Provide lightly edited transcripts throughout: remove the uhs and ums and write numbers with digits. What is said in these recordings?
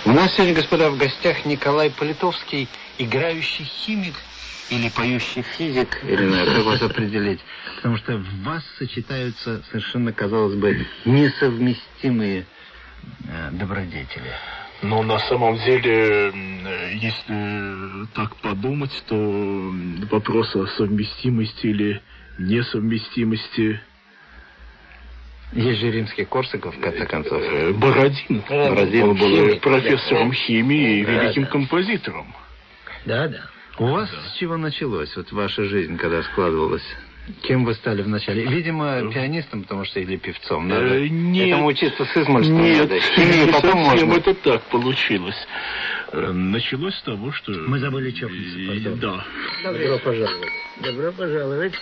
У нас сегодня, господа, в гостях Николай Политовский, играющий химик или поющий физик, или как вас определить. Потому что в вас сочетаются совершенно, казалось бы, несовместимые добродетели. Но на самом деле, если так подумать, то вопрос о совместимости или несовместимости... Есть же римский Корсаков, в конце концов. Бородин. Он был профессором химии и великим композитором. Да. У вас с чего началось, вот ваша жизнь, когда складывалась? Кем вы стали вначале? Видимо, пианистом, потому что или певцом. Надо этому учиться с измольства. Нет, химию потом можно. Это так получилось. Началось с того, что... Мы забыли чокнуться. Да. Добро пожаловать. Добро пожаловать.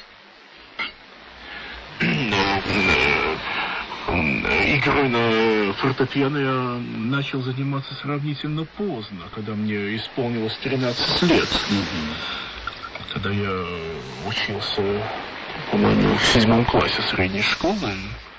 Игрой на фортепиано я начал заниматься сравнительно поздно, когда мне исполнилось 13 лет. Когда я учился, по-моему, в 7 классе средней школы.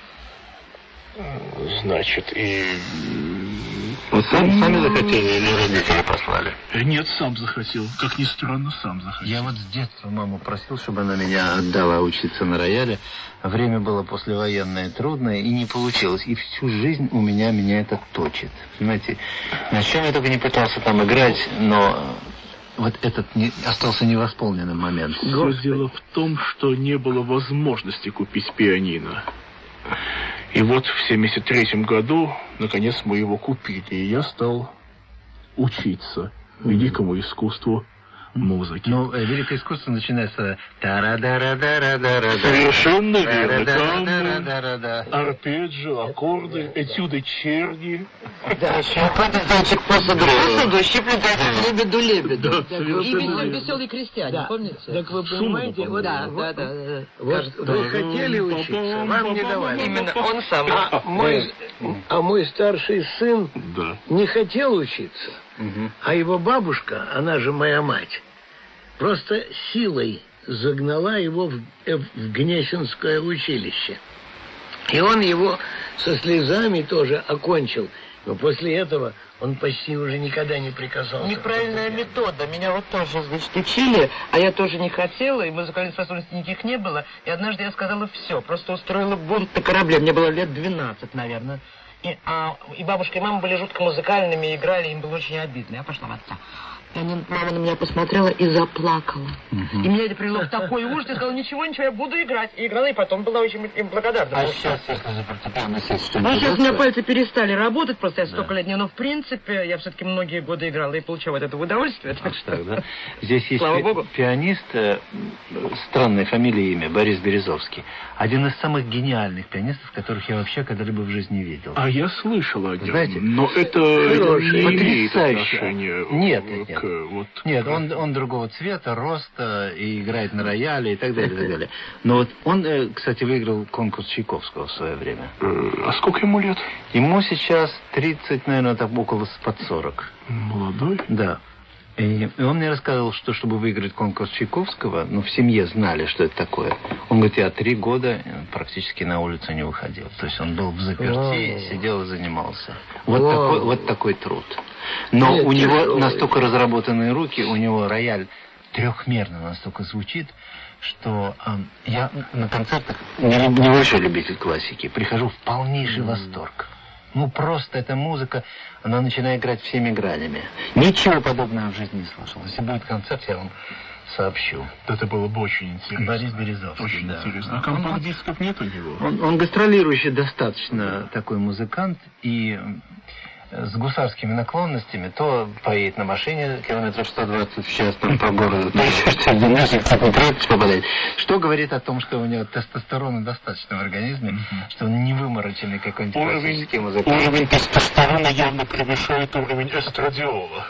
Значит, и... Вы сами захотели или родители послали? Нет, сам захотел. Как ни странно, сам захотел. Я вот с детства маму просил, чтобы она меня отдала учиться на рояле. Время было послевоенное, трудное, и не получилось. И всю жизнь меня это точит. Понимаете, на чем я только не пытался там играть, но... Вот этот остался невосполненным момент. Все дело в том, что не было возможности купить пианино. И вот в 73 году, наконец, мы его купили, и я стал учиться великому искусству музыки. Ну, великое искусство начинается... Совершенно верно. Там арпеджио, аккорды, этюды черни. Да, еще пальчик посаду, щиплет лебеду. И веселый крестьянин, помните? Так вы понимаете, Да. Вот вы хотели учиться, вам не давали. Именно он сам. А мой старший сын не хотел учиться. А его бабушка, она же моя мать, просто силой загнала его в Гнесинское училище. И он его со слезами тоже окончил. Но после этого он почти уже никогда не прикасался. Неправильная метода. Меня вот тоже, значит, учили, а я тоже не хотела, и музыкальных способностей никаких не было. И однажды я сказала все, просто устроила бунт на корабле. Мне было лет 12, наверное. И бабушка, и мама были жутко музыкальными, играли, им было очень обидно. Я пошла в отца. Мама на меня посмотрела и заплакала. И меня это привело в такой ужас. Я сказала, ничего, я буду играть. И играла, и потом была очень им благодарна. А сейчас, если за фортепиано сесть, что-нибудь... Ну, сейчас у меня пальцы перестали работать, просто я столько лет не... Но, в принципе, я все-таки многие годы играла и получала от этого удовольствие. Так что... да? Здесь есть Богу. пианист, странной фамилией имя, Борис Березовский. Один из самых гениальных пианистов, которых я вообще когда-либо в жизни видел. А я слышал о нем, знаете, но это не имеет потрясающе. отношения Нет. Нет, он другого цвета, роста, и играет на рояле, и так далее, и так далее. Но вот он, кстати, выиграл конкурс Чайковского в свое время. А сколько ему лет? Ему сейчас 30, наверное, так около под 40. Молодой? Да. И он мне рассказывал, что чтобы выиграть конкурс Чайковского, в семье знали, что это такое. Он говорит, я 3 года практически на улицу не выходил. То есть он был в заперти, сидел и занимался. Вот такой труд. Но у него настолько разработанные руки, у него рояль трехмерно настолько звучит, что я на концертах небольшой любитель классики, прихожу в полнейший восторг. Просто эта музыка, она начинает играть всеми гранями. Ничего подобного в жизни не слышал. Если будет концерт, я вам сообщу. Это было бы очень интересно. Борис Березовский, очень интересно. А компакт-дисков нет у него? Он гастролирующий достаточно такой музыкант, и с гусарскими наклонностями, то поедет на машине километров 120 в час по городу, то еще что-то попадает. Что говорит о том, что у него тестостерона достаточно в организме, что он не вымороченный какой-нибудь классический музыкант. Уровень тестостерона явно превышает уровень эстрадиола.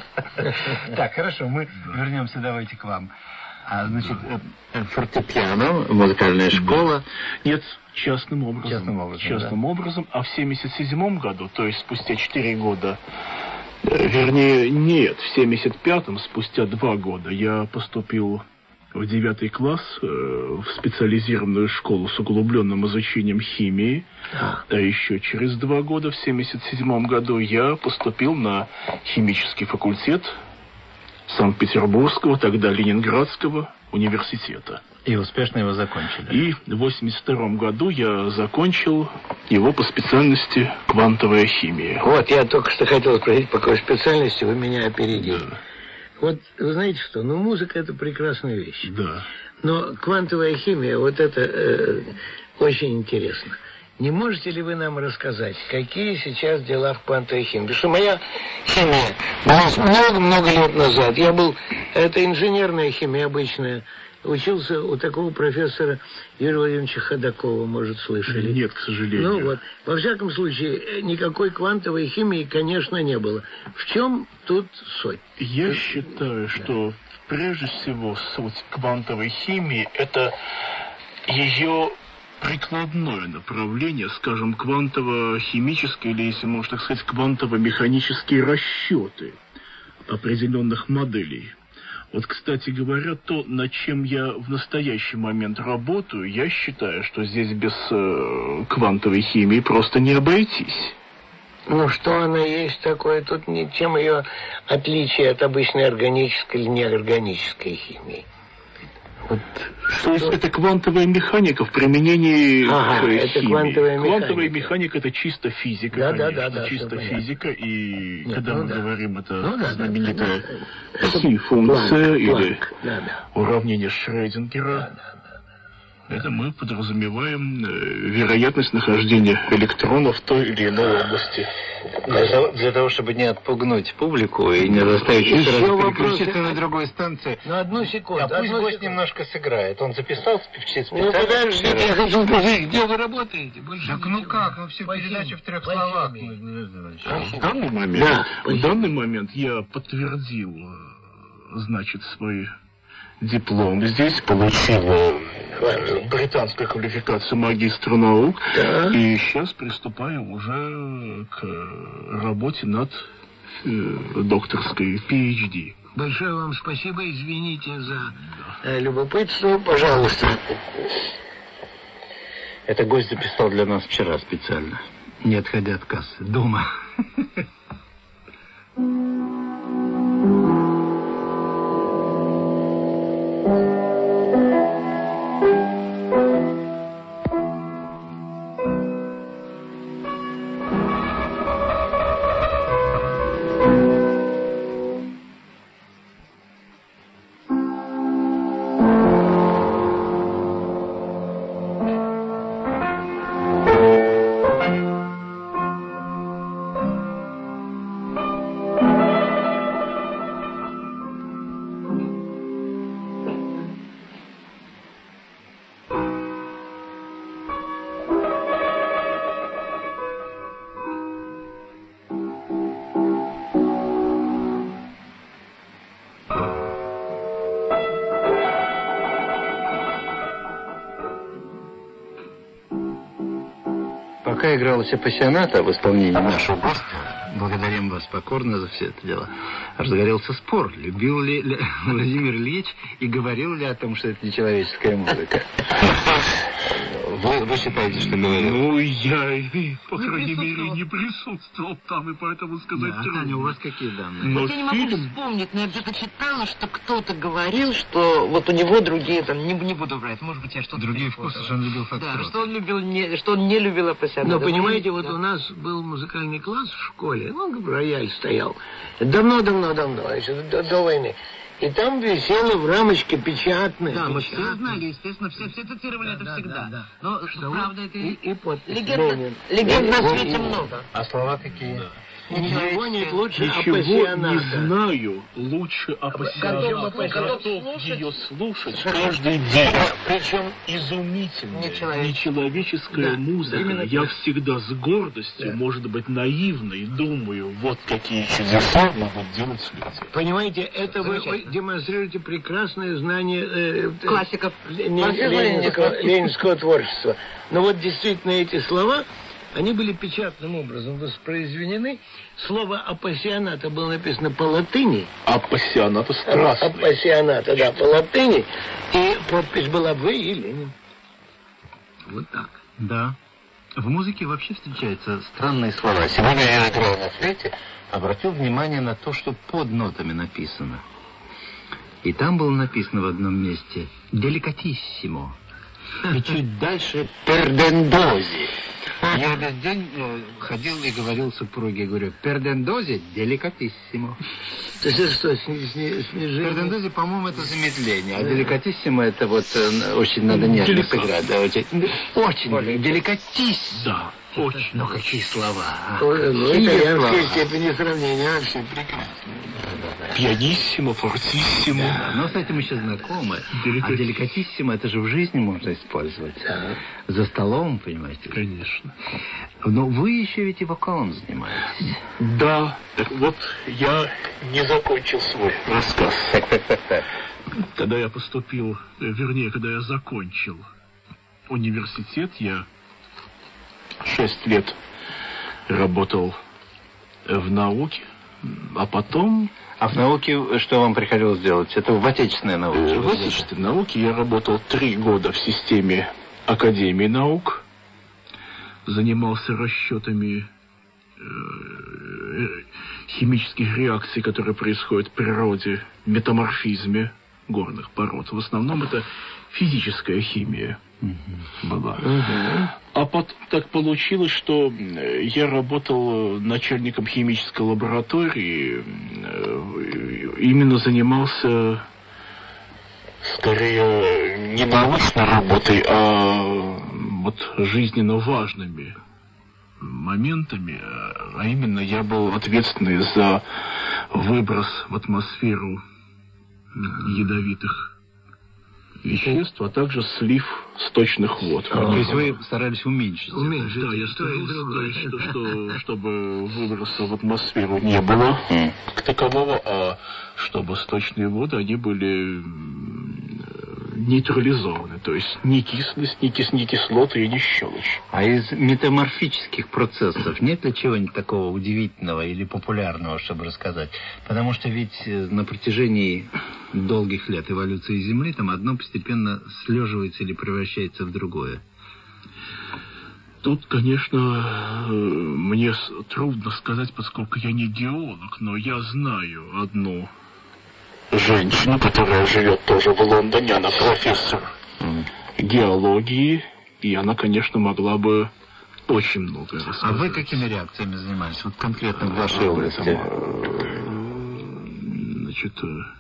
Так, хорошо, мы вернемся, давайте к вам. Значит, фортепиано, музыкальная школа. Нет, частным образом. Частным образом. А в 77 году, то есть спустя 4 года, вернее, нет, в 75-м, спустя 2 года, я поступил в 9 класс в специализированную школу с углубленным изучением химии. А еще через 2 года, в 1977 году, я поступил на химический факультет Санкт-Петербургского, тогда Ленинградского университета. И успешно его закончили. И в 1982 году я закончил его по специальности квантовая химия. Вот, я только что хотел спросить, по какой специальности вы меня опередили. Да. Вот, вы знаете что, ну, музыка — это прекрасная вещь. Да. Но квантовая химия, вот это очень интересно. Не можете ли вы нам рассказать, какие сейчас дела в квантовой химии? Потому что моя химия была много-много лет назад. Я был, это инженерная химия обычная. Учился у такого профессора Юрия Владимировича Ходакова, может, слышали? Нет, к сожалению. Ну вот, во всяком случае, никакой квантовой химии, конечно, не было. В чем тут суть? Я считаю, что прежде всего суть квантовой химии — это ее прикладное направление, скажем, квантово-химическое, или, если можно так сказать, квантово-механические расчеты определенных моделей. Вот, кстати говоря, то, над чем я в настоящий момент работаю, я считаю, что здесь без квантовой химии просто не обойтись. Ну, что она есть такое? Тут чем ее отличие от обычной органической или неорганической химии? Вот, то есть это квантовая механика в применении к химии. Квантовая механика — это чисто физика, да, чисто физика. И когда мы говорим, это знаменитая пси-функция или уравнение Шрёдингера, это мы подразумеваем вероятность нахождения электрона в той или иной области. Для того, чтобы не отпугнуть публику и не заставить их сразу переключиться на другую станцию. На одну секунду. А пусть гость немножко сыграет. Он записал специально. Ну, подождите, я хочу спросить, где вы работаете? Так ну как, ну все передачи в 3 словах. В данный момент я подтвердил, значит, свой диплом. Здесь получил британскую квалификацию магистра наук. Да. И сейчас приступаю уже к работе над докторской PhD. Большое вам спасибо. Извините за любопытство. Пожалуйста. Это гость записал для нас вчера специально, не отходя от кассы. Дома. Пока игралась апассионата в исполнении нашего гостя, благодарим вас покорно за все это дело, разгорелся спор, любил ли Владимир Ильич и говорил ли о том, что это нечеловеческая музыка. Вы считаете, что говорил? Ну, я, по крайней мере, не присутствовал там, и поэтому сказать трудно. Таня, у вас какие данные? Но я не могу вспомнить, но я где-то читала, что кто-то говорил, что вот у него другие, там, не буду врать, может быть, я что-то... Другие вкусы, что он любил фокстрот. Да, что он не любил апассионата. Но, понимаете, вот у нас был музыкальный класс в школе, ну, рояль стоял, давно, еще до войны. И там висело в рамочке печатное. Да, мы все знали, естественно, все цитировали это всегда. Да. Но, правда, это и подпись. Легенд на свете много. А слова какие? Да. Ничего нет лучше апассионата. Не знаю лучше апассионата. Готов ее слушать каждый день. Причем изумительная, нечеловеческая музыка. Я всегда с гордостью, может быть, наивной, думаю, вот какие чудеса могут делать люди. Понимаете, это вы демонстрируете прекрасное знание классиков ленинского творчества. Но вот действительно эти слова они были печатным образом воспроизведены. Слово «апассионата» было написано по латыни. Апассионата страстный. Апассионата, да, по латыни. И подпись была «В. и Ленин». Вот так. Да. В музыке вообще встречаются странные слова. Сегодня я играл на флейте, обратил внимание на то, что под нотами написано. И там было написано в одном месте «деликатиссимо». И чуть дальше «пердендози». Я весь день ходил и говорил супруге, говорю, «пердендози деликатиссимо». То есть это что, снижение? Пердендози, по-моему, это замедление, а деликатиссимо это вот очень надо нежно сыграть. Да, очень деликатиссимо. Да. Очень. Ну, какие слова. Ну, итальянская степень сравнения вообще прекрасно. Пианиссимо, фортиссимо. Да, но с этим еще знакомы. А деликатиссимо это же в жизни можно использовать. Да. За столом, понимаете? Конечно. Но вы еще ведь и вокалом занимаетесь. Да. Так вот, я не закончил свой рассказ. Когда я поступил, вернее, когда я закончил университет, я 6 лет работал в науке, а потом... А в науке что вам приходилось делать? Это в отечественной науке? В отечественной науке я работал 3 года в системе Академии наук, занимался расчетами химических реакций, которые происходят в природе, метаморфизме горных пород. В основном это физическая химия была. А потом так получилось, что я работал начальником химической лаборатории, именно занимался скорее не научной работой, а вот жизненно важными моментами, а именно я был ответственный за выброс в атмосферу ядовитых веществ, а также слив сточных вод. То есть вы старались уменьшить? Уменьшить. Да, я старался, чтобы выброса в атмосферу не было как такового, а чтобы сточные воды, они были нейтрализованы. То есть ни кислость, ни кислоты и ни щелочь. А из метаморфических процессов нет ли чего-нибудь такого удивительного или популярного, чтобы рассказать? Потому что ведь на протяжении долгих лет эволюции Земли там одно постепенно слеживается или превращается в другое. Тут, конечно, мне трудно сказать, поскольку я не геолог, но я знаю одну женщину, которая живет тоже в Лондоне, она профессор геологии, и она, конечно, могла бы очень многое рассказать. А вы какими реакциями занимались? Вот конкретно в вашей области? Значит,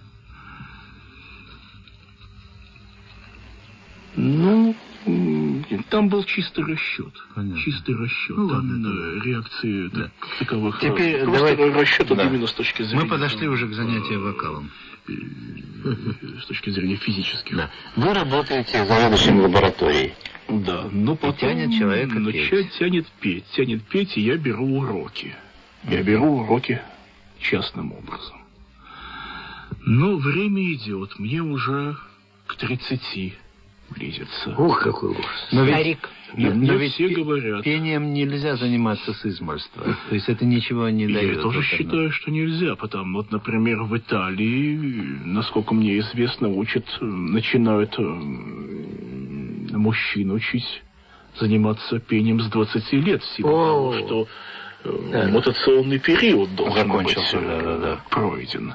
ну, там был чистый расчет. Понятно. Чистый расчет. Ну, там реакции таковых. Теперь просто расчет именно с точки зрения... Мы подошли уже к занятию вокалом. С точки зрения физических. Да. Вы работаете заведующим лабораторией. Да, но потом... Тянет человека петь. Тянет петь, и я беру уроки. Я беру уроки частным образом. Но время идет, мне уже к 30 близится. Ух, какой ужас. Но Старик. Но ведь все говорят. Пением нельзя заниматься с измольства. То есть это ничего не дает. Я тоже считаю, что нельзя. Потому, вот, например, в Италии, насколько мне известно, начинают мужчин учить заниматься пением с 20 лет. В силу того, что мутационный период должен быть пройден.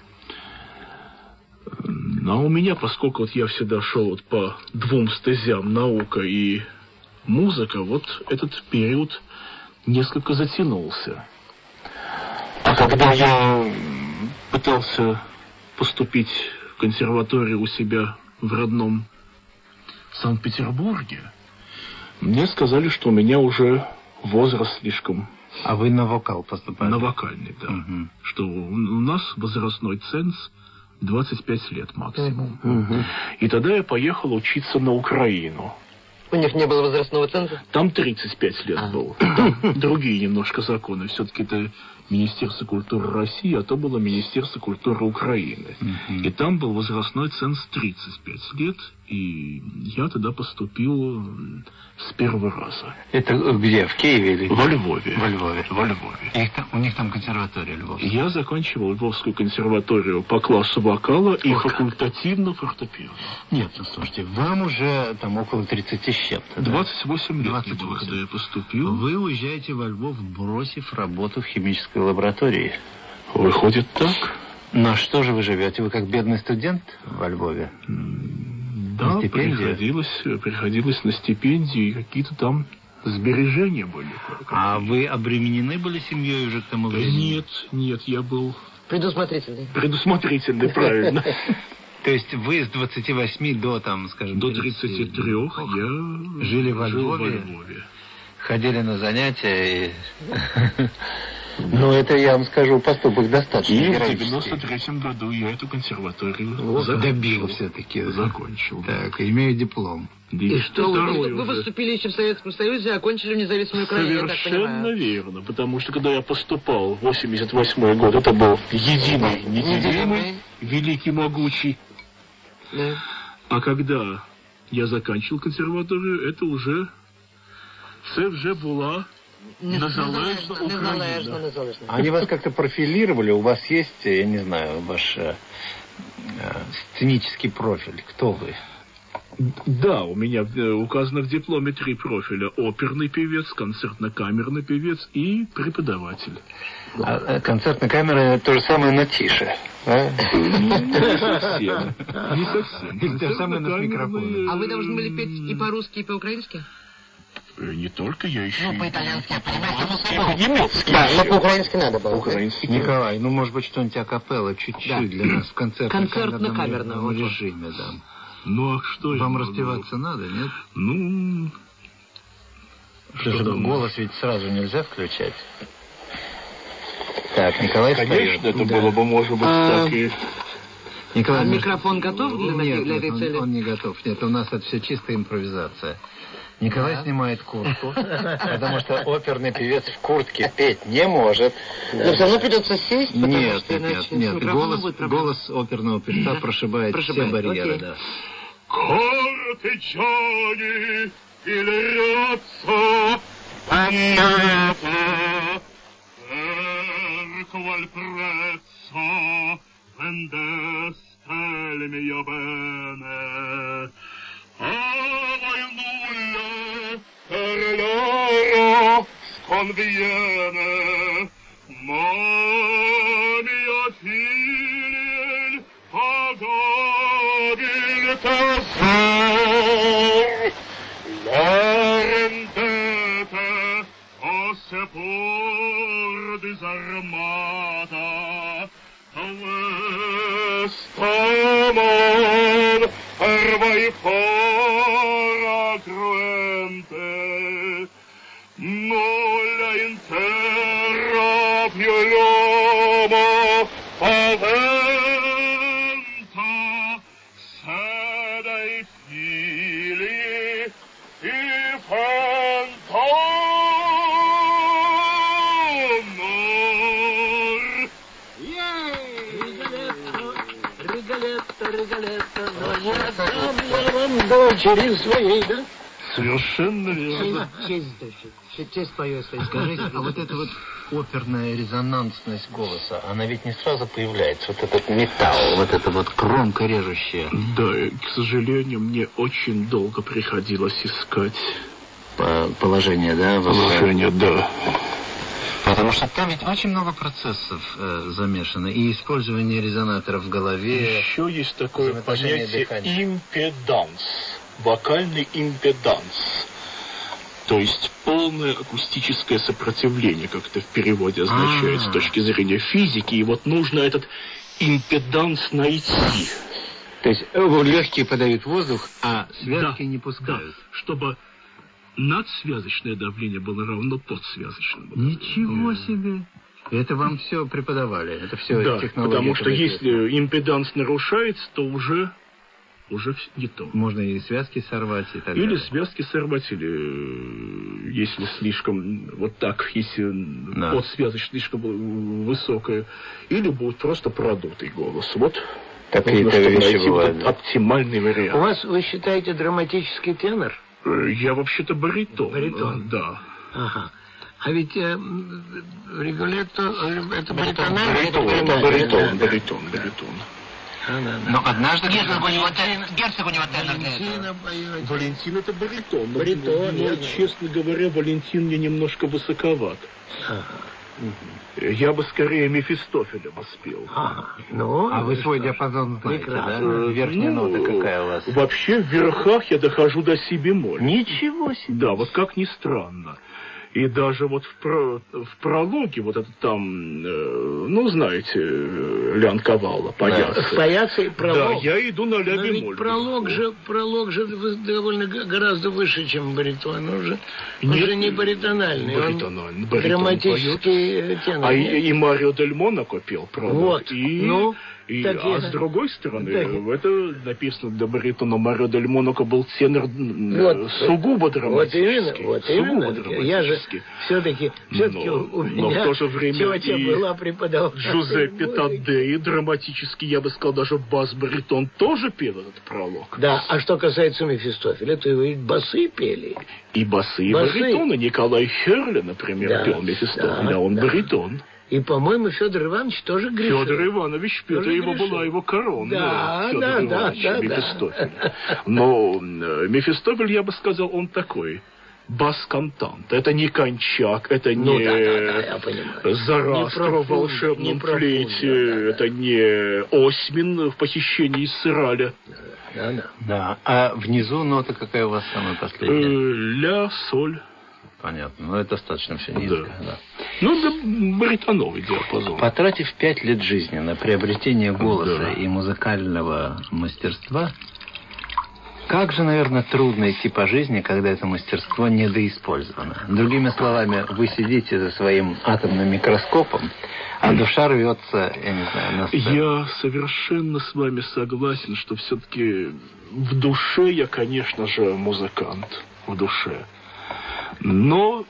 Но у меня, поскольку вот я всегда шел вот по 2 стезям, наука и музыка, вот этот период несколько затянулся. А когда я пытался поступить в консерваторию у себя в родном Санкт-Петербурге, мне сказали, что у меня уже возраст слишком... А вы на вокал поступали? На вокальный, да. Угу. Что у нас возрастной ценз 25 лет максимум. Угу. И тогда я поехал учиться на Украину. У них не было возрастного ценза? Там 35 лет был. Там другие немножко законы. Все-таки это Министерство культуры России, а то было Министерство культуры Украины. И там был возрастной ценз 35 лет. И я тогда поступил с первого раза. Это где? В Киеве или? Во Львове. Во Львове. Во Львове. У них там консерватория львовская. Я заканчивал Львовскую консерваторию по классу вокала и факультативно фортепиано. Нет, ну слушайте, вам уже там около 30 с чем-то. 28 лет, 28. Когда я поступил. Вы уезжаете во Львов, бросив работу в химической лаборатории. Выходит так. На что же вы живете? Вы как бедный студент во Львове? Да, приходилось на стипендии, какие-то там сбережения были. А вы обременены были семьей уже к тому времени? Нет, я был... Предусмотрительный. Предусмотрительный, правильно. То есть вы с 28 до, там, скажем... До 33 я жили во Львове, ходили на занятия и... Ну, это, я вам скажу, поступок достаточно. И в 93-м году я эту консерваторию добил все-таки. Закончил. Так, имею диплом. И что, вы поступили еще в Советском Союзе, а окончили в независимую Украину, я так понимаю? Совершенно верно, потому что когда я поступал в 88-й год, это был единый, неделимый, великий, могучий. Да. А когда я заканчивал консерваторию, это уже... Це вже була... Незалежно Украина. Они вас как-то профилировали? У вас есть, я не знаю, ваш сценический профиль? Кто вы? Да, у меня указано в дипломе 3 профиля. Оперный певец, концертно-камерный певец и преподаватель. А концертно-камера то же самое, но тише. Не совсем. То же самое, но с микрофоном. А вы должны были петь и по-русски, и по-украински? Не только, я еще... Ну, по-итальянски, понимаете, по-немецки. Да, но по-украински надо было. По-украински. Николай, ну, может быть, что-нибудь акапелла, чуть-чуть для нас в концертно-камерном режиме, да. Ну, а что... Вам распеваться надо, нет? Ну... Голос ведь сразу нельзя включать. Так, Николай споет. Конечно, это было бы, может быть, так и... Николай, микрофон готов для этой цели? Он не готов. Нет, у нас это все чистая импровизация. Николай снимает куртку, потому что оперный певец в куртке петь не может. Но все равно придется сесть, потому что иначе нет. Голос оперного певца прошибает все барьеры. Да. Кортичани или рётся панната, qual prezzo vendeste il mio bene. A voi nulla per loro sconviene, ma mio figlio pagabil tesor, la rendete o se pur disarmata, Stamon per voi fora cruente, nulla in terra più l'uomo paventa, se dei figli i Риголетто, но я сам вам дочери своей, да? Совершенно верно. Честь поет. Скажите, а вот эта вот оперная резонансность голоса, она ведь не сразу появляется, вот этот металл, вот эта вот кромка режущая. Да, к сожалению, мне очень долго приходилось искать положение, да? Положение, да. Потому что там ведь очень много процессов замешано. И использование резонаторов в голове. Еще есть такое понятие импеданс. Вокальный импеданс. То есть полное акустическое сопротивление, как это в переводе означает, с точки зрения физики. И вот нужно этот импеданс найти. То есть легкие подают воздух, а связки не пускают. Да, чтобы надсвязочное давление было равно подсвязочному. Ничего себе! Это вам все преподавали? Это все технологии? Потому что если импеданс нарушается, то уже не то. Можно и связки сорвать и так далее. Или связки сорвать, или если слишком вот так, если подсвязочность слишком высокая, или будет просто продутый голос. Вот Такие-то вещи бывают. Оптимальный вариант. У вас, вы считаете, драматический тенор? Я вообще-то баритон. Баритон? Да. Ага. А ведь Риголетто, это баритон. Но однажды... Герцог у него тенор. Валентин это баритон. Баритон, но, честно говоря, Валентин мне немножко высоковат. Ага. Я бы скорее Мефистофеля воспел. Ага. Ну, а вы свой диапазон знаете, да? Верхняя нота какая у вас? Вообще в верхах я дохожу до си бемоль. Ничего себе. Да, вот как ни странно. И даже вот в прологе, вот это там, ну, знаете, Лян Кавалла, паяцы. Паяцы и пролог. Да, я иду на ля но бемоль. ведь пролог же довольно гораздо выше, чем баритон. Он же не баритональный, он драматический тенор. И Марио Дель Монако пел пролог. Вот, а с другой стороны, это написано для баритона. Марио Дель Монако был тенор сугубо драматический. Вот именно. Я же все-таки у меня но в то же время тетя была преподавателем. Джузеппе Таддеи драматически, я бы сказал, даже бас-баритон тоже пел этот пролог. Да, а что касается Мефистофеля, то его и басы пели. И басы, и баритоны. Николай Херле, например, пел Мефистофеля, он баритон. И, по-моему, Федор Иванович тоже грешил. Федор Иванович, это была его корона. Да. Мефистофель. Но Мефистофель, я бы сказал, он такой. Бас-кантант. Это не Кончак, это не Зарастро в волшебном флейте, это не Осьмин в «Похищении из Сыраля». Да. А внизу нота какая у вас самая последняя? Ля, соль. Понятно. Но это достаточно все низко. Да. Ну, да, баритоновый диапазон. Потратив 5 лет жизни на приобретение голоса и музыкального мастерства, как же, наверное, трудно идти по жизни, когда это мастерство недоиспользовано. Другими словами, вы сидите за своим атомным микроскопом, а душа рвется, я не знаю, на сцену. Я совершенно с вами согласен, что все-таки в душе я, конечно же, музыкант. В душе. Но,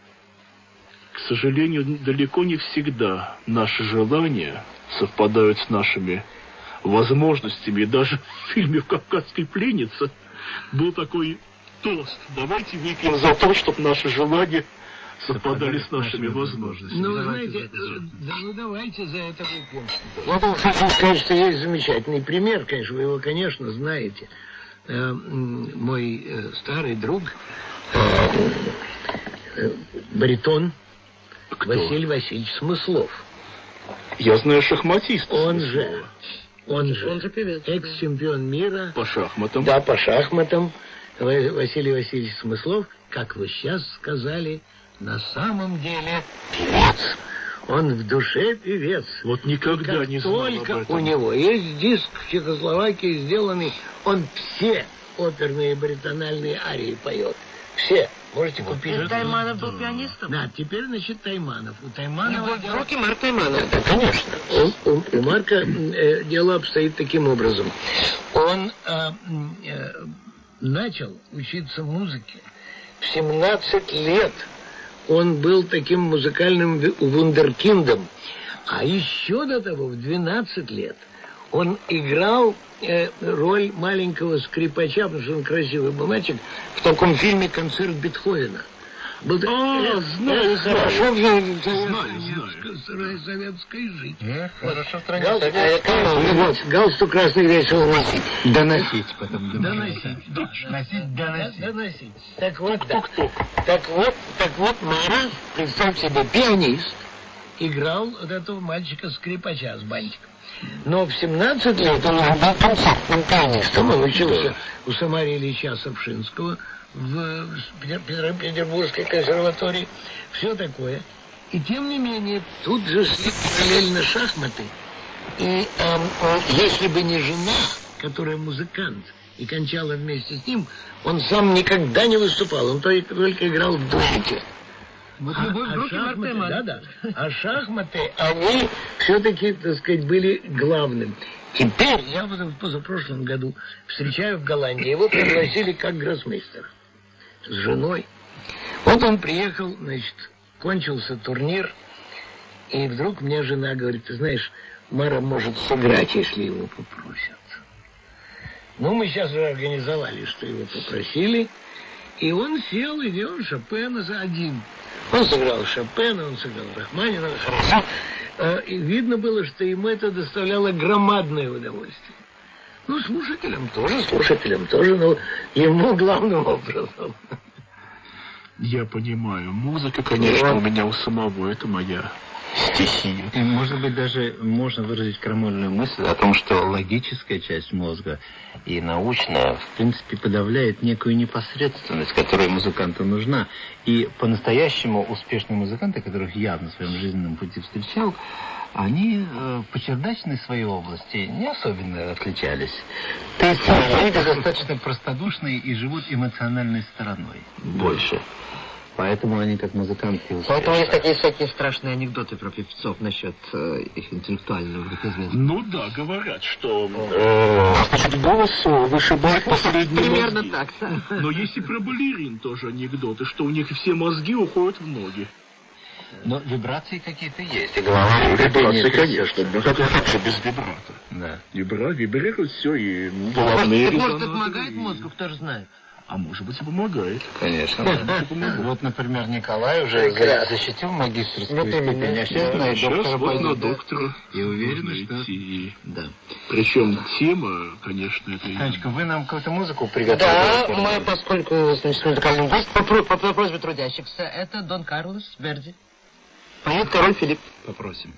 к сожалению, далеко не всегда наши желания совпадают с нашими возможностями. И даже в фильме «Кавказская пленница» был такой тост. Давайте выпьем за то, чтобы наши желания совпадали с нашими возможностями. Ну, знаете, давайте за это выпьем. Вот, хочу сказать, что есть замечательный пример, конечно, вы его, конечно, знаете. Мой старый друг, баритон Василий Васильевич Смыслов. Я знаю шахматиста. Он же певец. Экс-чемпион мира. По шахматам. Да, по шахматам. Василий Васильевич Смыслов, как вы сейчас сказали, на самом деле певец. Он в душе певец. Вот никогда не знал об этом. Только у него есть диск в Чехословакии сделанный, он все оперные баритональные арии поет. Все. Можете купить. Тайманов был пианистом? Да, теперь, значит, Тайманов. У Тайманова... Руки Марк Тайманов. Да, конечно. У Марка дело обстоит таким образом. Он начал учиться музыке в 17 лет. Он был таким музыкальным вундеркиндом. А еще до того, в 12 лет, он играл роль маленького скрипача, потому что он красивый был мальчик, в таком фильме «Концерт Бетховена». Был знаю. Советской жизни. Хорошо в стране. Вот, галстук красный весело носить. Доносить потом. Доносить. Так вот, Мара, представь себе, пианист, играл вот этого мальчика-скрипача с бантиком. Но в 17 лет он уже был концертным пианистом. Он учился у Самария Ильича Сапшинского в Петербургской консерватории. Все такое. И тем не менее, тут же шли параллельно шахматы. И если бы не жена, которая музыкант, и кончала вместе с ним, он сам никогда не выступал. Он только играл в дуэте. А шахматы, они все-таки, так сказать, были главным. Теперь я в позапрошлом году встречаю в Голландии. Его пригласили как гроссмейстера с женой. Вот он приехал, значит, кончился турнир, и вдруг мне жена говорит: ты знаешь, Мара может сыграть, если его попросят. Ну, мы сейчас же организовали, что его попросили, и он сел и делал Шопена за один. Он сыграл Шопена, он сыграл Рахманинова, хорошо. И видно было, что ему это доставляло громадное удовольствие. Ну, слушателям тоже, но ему главным образом. Я понимаю. Музыка, конечно, у меня у самого, это моя стихия. И, может быть, даже можно выразить крамольную мысль о том, что логическая часть мозга и научная, в принципе, подавляет некую непосредственность, которая музыканту нужна. И по-настоящему успешные музыканты, которых я на своем жизненном пути встречал, они по чердачной своей области не особенно отличались. То есть люди достаточно простодушные и живут эмоциональной стороной больше. Поэтому они как музыканты успешны. Поэтому есть такие всякие страшные анекдоты про певцов насчет их интеллектуального звезд. Ну да, говорят, что значит, голос вышибает последние примерно мозги. Так. Но есть и про балерин тоже анекдоты, что у них все мозги уходят в ноги. Но вибрации какие-то есть. Вибрации, конечно. Но как же без вибрато? Да. Вибрирует все, и головные резонансы. Может, это помогает мозгу, кто же знает. А может быть, и помогает. Конечно. Вот, например, Николай уже защитил магистерскую степень. А сейчас на доктора пойдет. Доктора. И уверен, что... Да. Причем тема, конечно, это... Танечка, вы нам какую-то музыку приготовили? Да, мы, поскольку, значит, музыкальный гость, по просьбе трудящихся, это Дон Карлос Верди. Поет король Филипп. Попросим.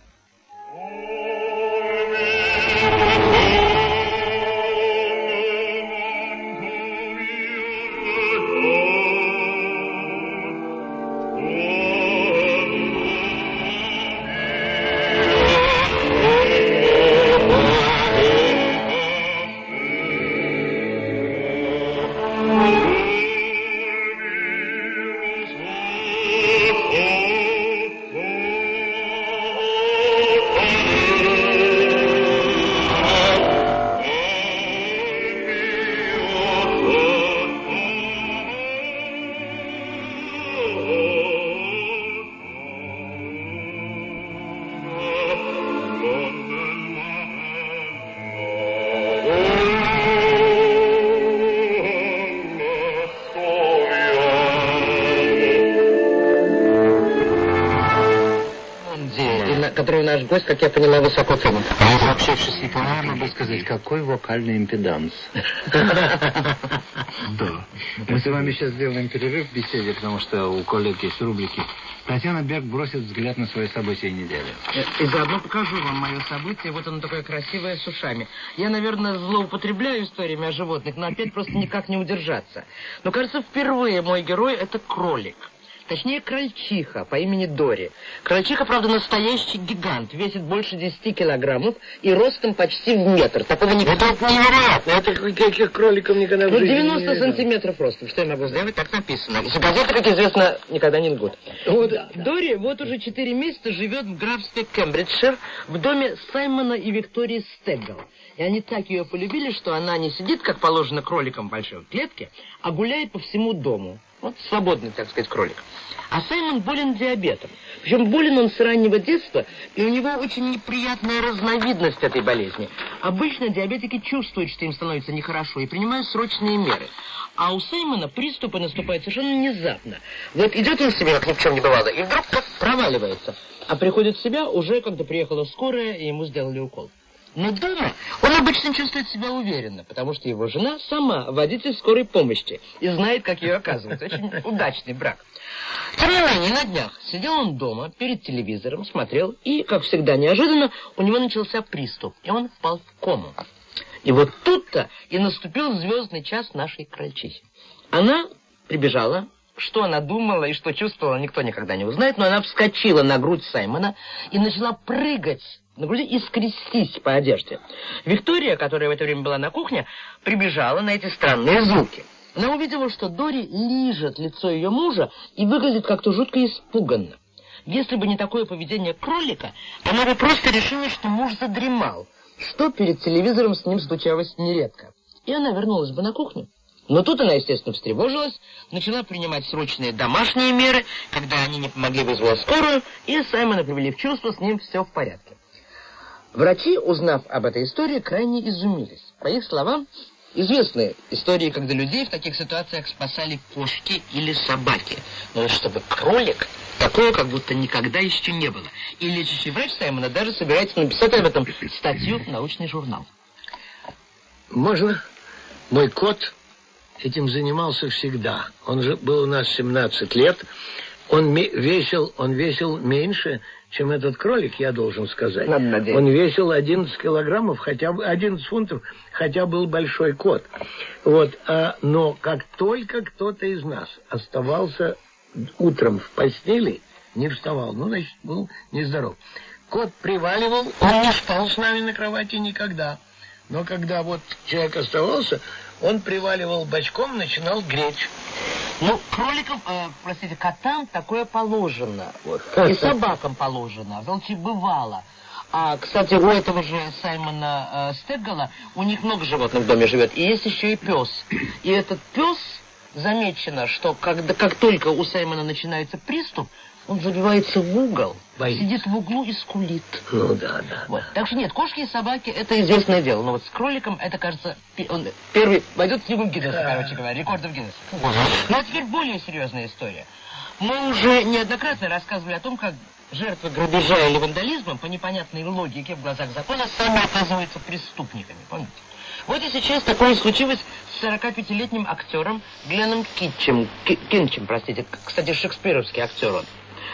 Который наш гость, как я поняла, высоко ценен. А общавшись с Николаем, могу сказать, какой вокальный импеданс. Да. Мы с вами сейчас сделаем перерыв в беседе, потому что у коллег есть рубрики. Татьяна Берг бросит взгляд на свои события недели. И заодно покажу вам мое событие. Вот оно такое красивое с ушами. Я, наверное, злоупотребляю историями о животных, но опять просто никак не удержаться. Но, кажется, впервые мой герой — это кролик. Точнее, крольчиха по имени Дори. Крольчиха, правда, настоящий гигант. Весит больше 10 килограммов и ростом почти в метр. Такого никогда... Это невероятно. Это каких кроликов никогда в жизни 90 сантиметров ростом. Что я могу сделать? Так написано. И газеты, как известно, никогда не лгут. Вот, да. Дори вот уже 4 месяца живет в графстве Кембриджшир в доме Саймона и Виктории Стеггл. И они так ее полюбили, что она не сидит, как положено кроликам в большой клетке, а гуляет по всему дому. Вот свободный, так сказать, кролик. А Саймон болен диабетом. Причем болен он с раннего детства, и у него очень неприятная разновидность этой болезни. Обычно диабетики чувствуют, что им становится нехорошо, и принимают срочные меры. А у Саймона приступы наступают совершенно внезапно. Вот идет он себе, как ни в чем не бывало, и вдруг как проваливается. А приходит в себя уже, когда приехала скорая, и ему сделали укол. Но дома он обычно чувствует себя уверенно, потому что его жена сама водитель скорой помощи и знает, как ее оказывать. Очень удачный брак. Тем не менее, на днях сидел он дома перед телевизором, смотрел, и, как всегда неожиданно, у него начался приступ, и он впал в кому. И вот тут-то и наступил звездный час нашей крольчихи. Она прибежала. Что она думала и что чувствовала, никто никогда не узнает, но она вскочила на грудь Саймона и начала прыгать на груди и скрестись по одежде. Виктория, которая в это время была на кухне, прибежала на эти странные звуки. Она увидела, что Дори лижет лицо ее мужа и выглядит как-то жутко испуганно. Если бы не такое поведение кролика, она бы просто решила, что муж задремал, что перед телевизором с ним случалось нередко. И она вернулась бы на кухню. Но тут она, естественно, встревожилась, начала принимать срочные домашние меры, когда они не помогли, вызвала скорую, и Саймона привели в чувство, с ним все в порядке. Врачи, узнав об этой истории, крайне изумились. По их словам, известны истории, когда людей в таких ситуациях спасали кошки или собаки. Но чтобы кролик, такого как будто никогда еще не было. И лечащий врач Саймона даже собирается написать об этом статью в научный журнал. Можно? Мой кот этим занимался всегда. Он же был у нас 17 лет. Он весил меньше, чем этот кролик, я должен сказать. Он весил 11 килограммов, хотя 11 фунтов, хотя был большой кот. Вот. Но как только кто-то из нас оставался утром в постели, не вставал, ну, значит, был нездоров. Кот приваливал, он не спал с нами на кровати никогда. Но когда вот человек оставался, он приваливал бочком, начинал греть. Ну, кроликам, котам такое положено. Вот. И собакам положено. Волчьи бывало. А, кстати, у этого же Саймона Стеггала, у них много животных в доме живет. И есть еще и пес. И этот пес, замечено, что как только у Саймона начинается приступ, он забивается в угол, сидит в углу и скулит. Ну да. Вот. Так что нет, кошки и собаки — это известное дело. Но вот с кроликом это, кажется, он первый войдет в книгу Гиннесса, короче говоря, рекордов Гиннесса. Ну а теперь более серьезная история. Мы уже неоднократно рассказывали о том, как жертвы грабежа или вандализма по непонятной логике в глазах закона сами оказываются преступниками. Помните? Вот и сейчас такое случилось с 45-летним актером Гленном Кинчем, кстати, шекспировский актер он.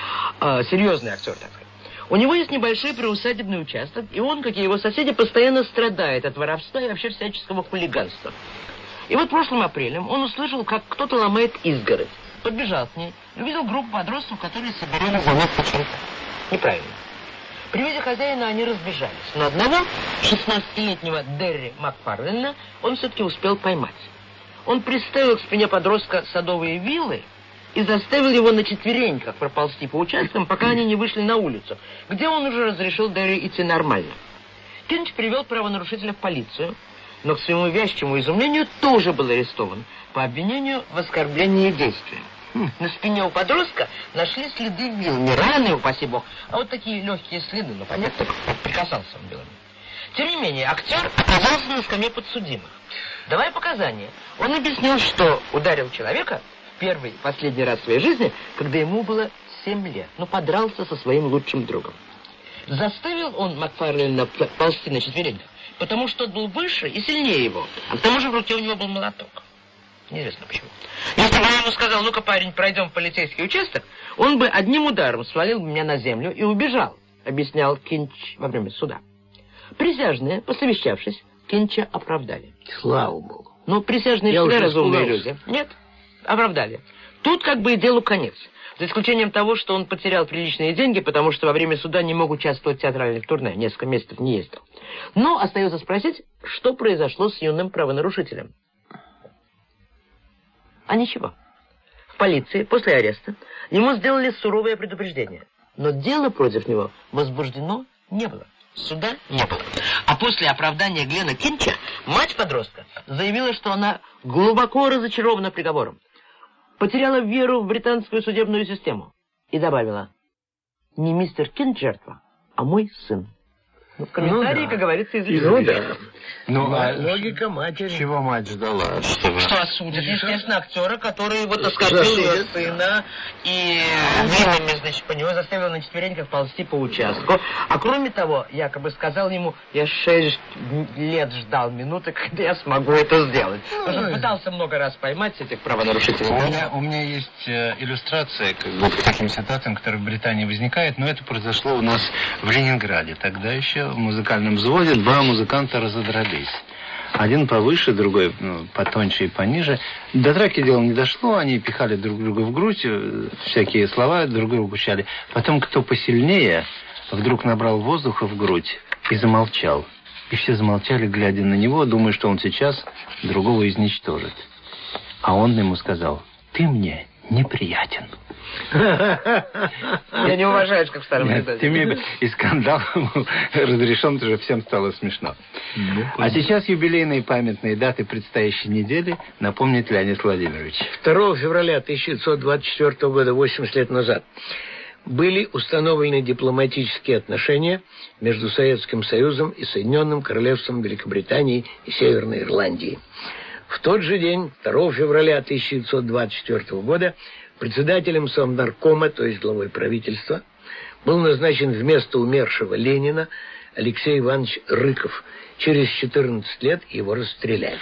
Серьезный актер, так сказать. У него есть небольшой приусадебный участок, и он, как и его соседи, постоянно страдает от воровства и вообще всяческого хулиганства. И вот прошлым апрелем он услышал, как кто-то ломает изгородь. Подбежал к ней, увидел группу подростков, которые собирались заняться чем-то неправильно. При виде хозяина они разбежались, но одного, 16-летнего Дерри Макфарлена, он все-таки успел поймать. Он приставил к спине подростка садовые вилы и заставил его на четвереньках проползти по участкам, пока они не вышли на улицу, где он уже разрешил Дерри идти нормально. Кинч привел правонарушителя в полицию, но к своему вящему изумлению тоже был арестован по обвинению в оскорблении действием. На спине у подростка нашли следы вил, не раны, упаси бог, а вот такие легкие следы, ну понятно, прикасался он белым. Тем не менее, актер оказался на скамье подсудимых. Давая показания, он объяснил, что ударил человека первый, последний раз в своей жизни, когда ему было 7 лет. Ну, подрался со своим лучшим другом. Заставил он Макфарлена ползти на четвереньках, потому что тот был выше и сильнее его. А к тому же в руке у него был молоток. Неизвестно почему. Если бы я ему сказал, ну-ка, парень, пройдем в полицейский участок, он бы одним ударом свалил меня на землю и убежал, объяснял Кинч во время суда. Присяжные, посовещавшись, Кинча оправдали. Слава богу. Но присяжные всегда разумные люди. Нет, оправдали. Тут как бы и делу конец. За исключением того, что он потерял приличные деньги, потому что во время суда не мог участвовать в театральных турне, несколько месяцев не ездил. Но остается спросить, что произошло с юным правонарушителем. А ничего. В полиции после ареста ему сделали суровое предупреждение. Но дело против него возбуждено не было. Суда не было. А после оправдания Глена Кинча мать подростка заявила, что она глубоко разочарована приговором. Потеряла веру в британскую судебную систему. И добавила: не мистер Кинч жертва, а мой сын. Ну, в комментарии, как говорится, из логика матери. Чего мать ждала? Что осудят, естественно, актера, который вот оскорбил ее сына и вилами, значит, по него заставил на четвереньках ползти по участку. А кроме того, якобы сказал ему: я 6 лет ждал минуты, когда я смогу это сделать. Потому что он пытался много раз поймать этих правонарушителей. У меня есть иллюстрация к таким ситуациям, которые в Британии возникают, но это произошло у нас в Ленинграде. Тогда еще в музыкальном взводе 2 музыканта разодрались. Один повыше, другой потоньше и пониже. До драки дело не дошло, они пихали друг друга в грудь, всякие слова друг другу пущали. Потом кто посильнее вдруг набрал воздуха в грудь и замолчал. И все замолчали, глядя на него, думая, что он сейчас другого изничтожит. А он ему сказал: ты мне неприятен. Я не уважаю, как в старом анекдоте. И скандал разрешен, уже всем стало смешно. А сейчас юбилейные памятные даты предстоящей недели напомнит Леонид Владимирович. 2 февраля 1924 года, 80 лет назад, были установлены дипломатические отношения между Советским Союзом и Соединенным Королевством Великобритании и Северной Ирландии. В тот же день, 2 февраля 1924 года, председателем Совнаркома, то есть главой правительства, был назначен вместо умершего Ленина Алексей Иванович Рыков. Через 14 лет его расстреляли.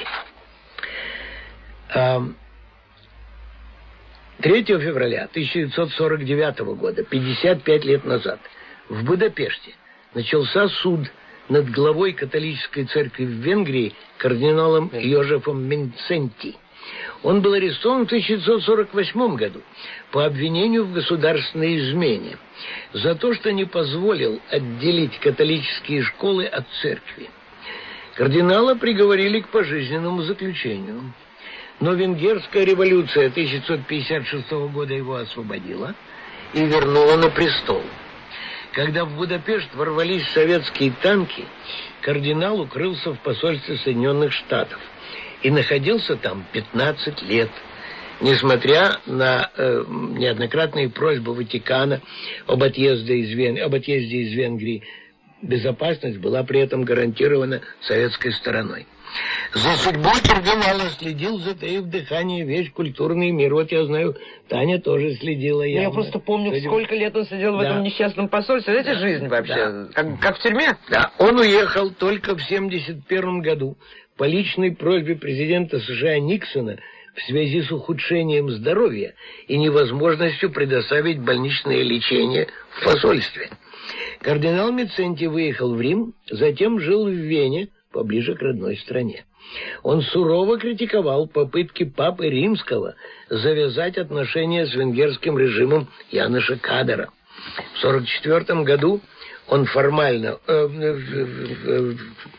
3 февраля 1949 года, 55 лет назад, в Будапеште начался суд над главой католической церкви в Венгрии кардиналом Йозефом Минценти. Он был арестован в 1948 году по обвинению в государственной измене за то, что не позволил отделить католические школы от церкви. Кардинала приговорили к пожизненному заключению. Но Венгерская революция 1956 года его освободила и вернула на престол. Когда в Будапешт ворвались советские танки, кардинал укрылся в посольстве Соединенных Штатов и находился там 15 лет. Несмотря на неоднократные просьбы Ватикана об отъезде из Венгрии, безопасность была при этом гарантирована советской стороной. За судьбой кардинала следил, затаив дыхание, весь культурный мир. Вот я знаю, Таня тоже следила. Я просто помню, сколько лет он сидел в этом несчастном посольстве. Это жизнь вообще, как в тюрьме. Да, он уехал только в 1971 году по личной просьбе президента США Никсона в связи с ухудшением здоровья и невозможностью предоставить больничное лечение в посольстве. Кардинал Минценти выехал в Рим, затем жил в Вене, поближе к родной стране. Он сурово критиковал попытки Папы Римского завязать отношения с венгерским режимом Яноша Кадара. В 1944 году он формально... в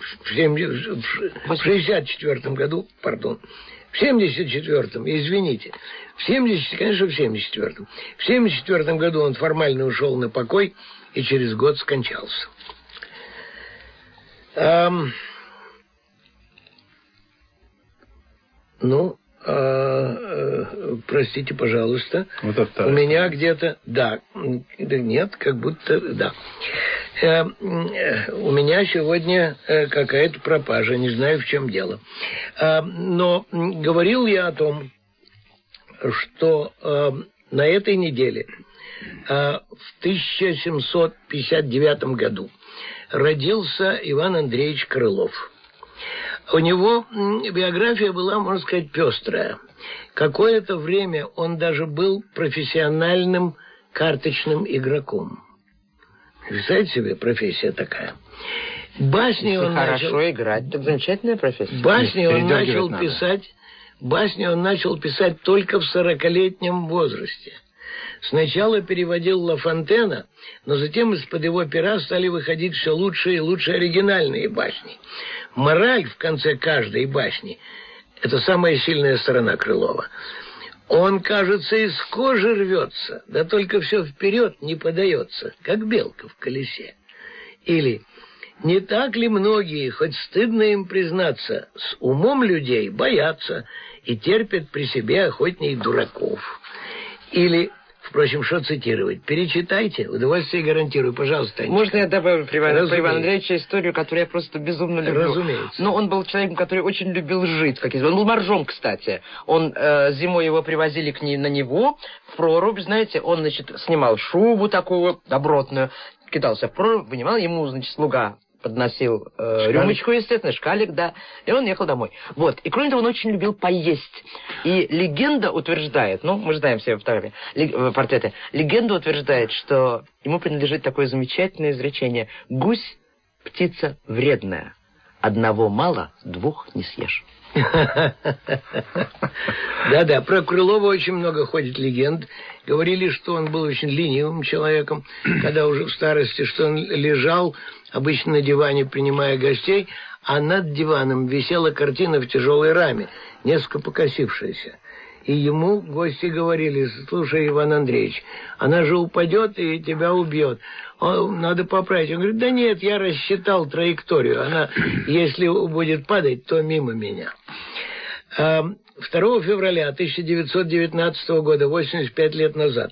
1964 году, пардон, в 1974, извините, в 1974 году он формально ушел на покой и через год скончался. Простите, пожалуйста. У меня где-то... Нет, как будто... Да. У меня сегодня какая-то пропажа, не знаю, в чем дело. Но говорил я о том, что на этой неделе, в 1759 году, родился Иван Андреевич Крылов. У него биография была, можно сказать, пестрая. Какое-то время он даже был профессиональным карточным игроком. Представляете себе, профессия такая. Басни он хорошо играть, так замечательная профессия. Басни он начал писать только в 40-летнем возрасте. Сначала переводил Ла Фонтена, но затем из-под его пера стали выходить все лучшие и лучшие оригинальные басни. Мораль в конце каждой басни — это самая сильная сторона Крылова. Он, кажется, из кожи рвется, да только все вперед не подается, как белка в колесе. Или не так ли многие, хоть стыдно им признаться, с умом людей боятся и терпят при себе охотней дураков. Или... Впрочем, что цитировать? Перечитайте, удовольствие гарантирую. Пожалуйста, Анечка. Можно я добавлю про Ивана Андреевича историю, которую я просто безумно люблю? Разумеется. Но он был человеком, который очень любил жить. Он был моржом, кстати. Он зимой его привозили на него в прорубь, знаете. Он, снимал шубу такую добротную, кидался в прорубь, вынимал, ему, слуга подносил рюмочку, естественно, шкалик, да, и он ехал домой. Вот. И кроме того, он очень любил поесть. И легенда утверждает, мы знаем все портреты, легенда утверждает, что ему принадлежит такое замечательное изречение: «Гусь — птица вредная, одного мало, двух не съешь». Да-да, про Крылова очень много ходит легенд. Говорили, что он был очень ленивым человеком, когда уже в старости, что он лежал обычно на диване, принимая гостей, а над диваном висела картина в тяжелой раме, несколько покосившаяся. И ему гости говорили: слушай, Иван Андреевич, она же упадет и тебя убьет. Надо поправить. Он говорит: да нет, я рассчитал траекторию. Она, если будет падать, то мимо меня. 2 февраля 1919 года, 85 лет назад,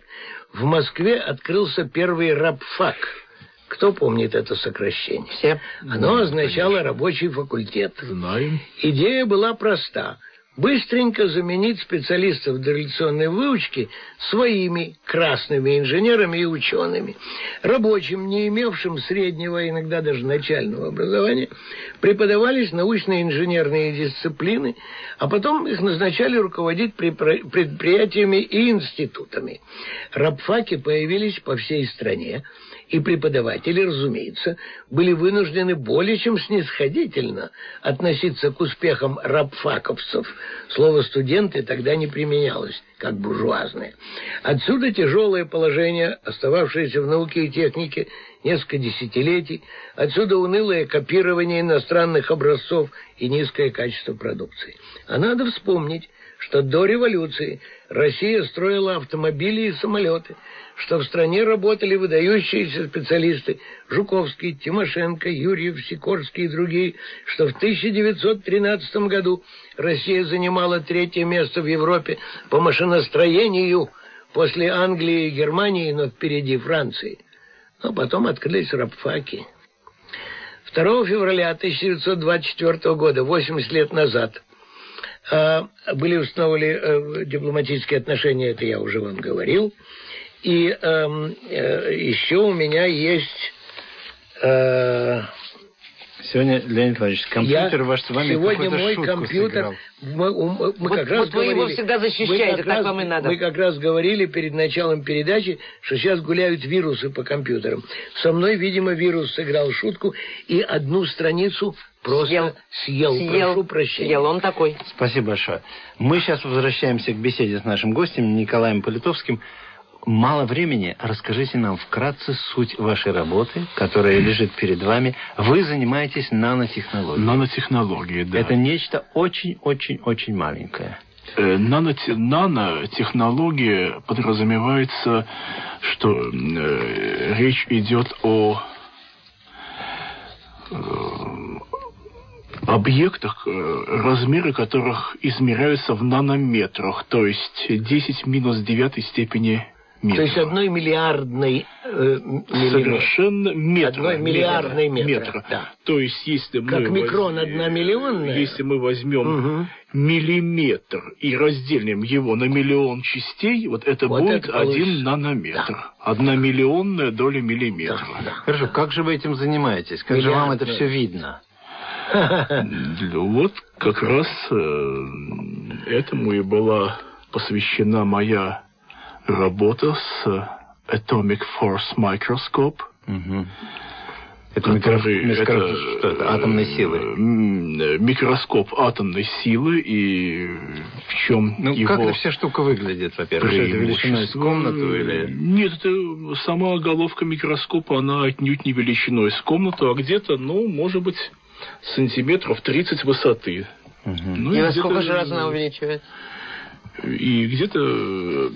в Москве открылся первый рабфак. Кто помнит это сокращение? Все. Оно означало рабочий факультет. Знаем. Идея была проста. Быстренько заменить специалистов дореволюционной выучки своими красными инженерами и учеными. Рабочим, не имевшим среднего, иногда даже начального образования, преподавались научные инженерные дисциплины, а потом их назначали руководить предприятиями и институтами. Рабфаки появились по всей стране, и преподаватели, разумеется, были вынуждены более чем снисходительно относиться к успехам рабфаковцев. Слово «студенты» тогда не применялось, как буржуазное. Отсюда тяжелое положение, остававшееся в науке и технике несколько десятилетий, отсюда унылое копирование иностранных образцов и низкое качество продукции. А надо вспомнить, что до революции Россия строила автомобили и самолеты, что в стране работали выдающиеся специалисты Жуковский, Тимошенко, Юрьев, Сикорский и другие, что в 1913 году Россия занимала 3-е место в Европе по машиностроению после Англии и Германии, но впереди Франции. Но потом открылись рабфаки. 2 февраля 1924 года, 80 лет назад, были установлены дипломатические отношения, это я уже вам говорил. И еще у меня есть... Сегодня, Леонид Владимирович, компьютер ваш с вами сегодня мой компьютер... Мы как раз вы его всегда защищаете, так вам и надо. Мы как раз говорили перед началом передачи, что сейчас гуляют вирусы по компьютерам. Со мной, видимо, вирус сыграл шутку и одну страницу просто съел. Прошу прощения. Съел, он такой. Спасибо большое. Мы сейчас возвращаемся к беседе с нашим гостем Николаем Политовским. Мало времени. Расскажите нам вкратце суть вашей работы, которая лежит перед вами. Вы занимаетесь нанотехнологией. Нанотехнологией, да. Это нечто очень-очень-очень маленькое. Нанотехнология подразумевается, что речь идет о объектах, размеры которых измеряются в нанометрах, то есть 10 минус 9 степени метра. То есть 1 миллиардной совершенно метра. 1 миллиардной метра. Да. То есть если как мы микрон 1 миллионная. Если мы возьмем миллиметр и разделим его на миллион частей, вот это будет это 1 нанометр. Да. 1 миллионная доля миллиметра. Да. Хорошо, как же вы этим занимаетесь? Как же вам это все видно? Вот как раз этому и была посвящена моя работа с Atomic Force Microscope. Это атомной силы. Микроскоп атомной силы, и в чем его... Как эта вся штука выглядит, во-первых? Это величиной с комнату или... Нет, это сама головка микроскопа, она отнюдь не величиной с комнату, а где-то, может быть, сантиметров 30 высоты. И во сколько же раз она увеличивает? И где-то